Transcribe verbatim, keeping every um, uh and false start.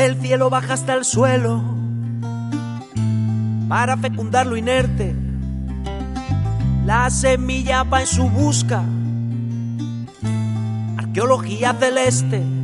del cielo baja hasta el suelo para fecundar lo inerte. La semilla va en su busca, arqueología celeste.